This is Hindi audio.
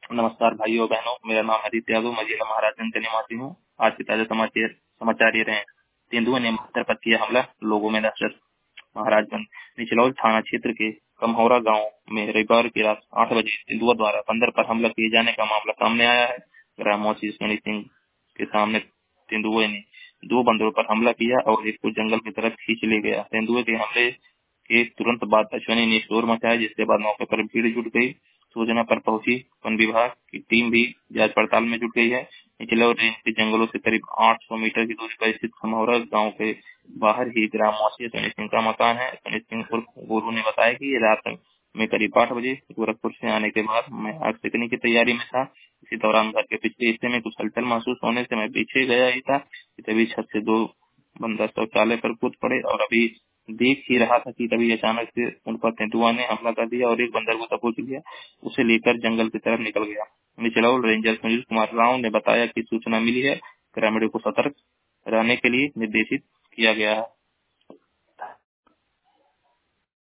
नमस्कार भाइयों बहनों, मेरा नाम आदित्य यादव, मैं जिला महाराजगंज का निवासी हूँ। आज के ताजा समाचार ये रहे। तेंदुआ ने मास्टर पर किया हमला, लोगों में दहशत। महाराजगंज निचलौल थाना क्षेत्र के कमहौरा गांव में रविवार की रात 8 बजे तेंदुआ द्वारा बंदर पर हमला किए जाने का मामला सामने आया है। ग्रामवासी सोनी सिंह के सामने तेंदुए ने 2 बंदरों पर हमला किया और एक को जंगल की तरफ खींच ले गया। तेंदुए के हमले के तुरंत बाद अश्विनी ने शोर मचाया, जिसके बाद मौके पर भीड़ जुट गई। सूचना पर पहुंची वन विभाग की टीम भी जांच पड़ताल में जुट गई है। निचलौल रेंज के जंगलों से करीब 800 मीटर की दूरी पर स्थित खमौरा गांव के बाहर ही ग्रामवासी सोनी सिंह का मकान है। सोनी सिंह उर्फ गोरू ने बताया कि रात में करीब 8 बजे गोरखपुर से आने के बाद मैं आग सेकने की तैयारी में था। इसी दौरान घर के पिछले हिस्से में कुछ हलचल महसूस होने से मैं पीछे गया ही था। तभी छत से 2 बंदर शौचालय पर कूद पड़े और अभी देख ही रहा था कि तभी अचानक से उन पर तेंदुआ ने हमला कर दिया और एक बंदर को दबोच लिया। उसे लेकर जंगल की तरफ निकल गया। निचलौल रेंजर सुनील कुमार राव ने बताया कि सूचना मिली है, ग्रामीणों को सतर्क रहने के लिए निर्देशित किया गया है।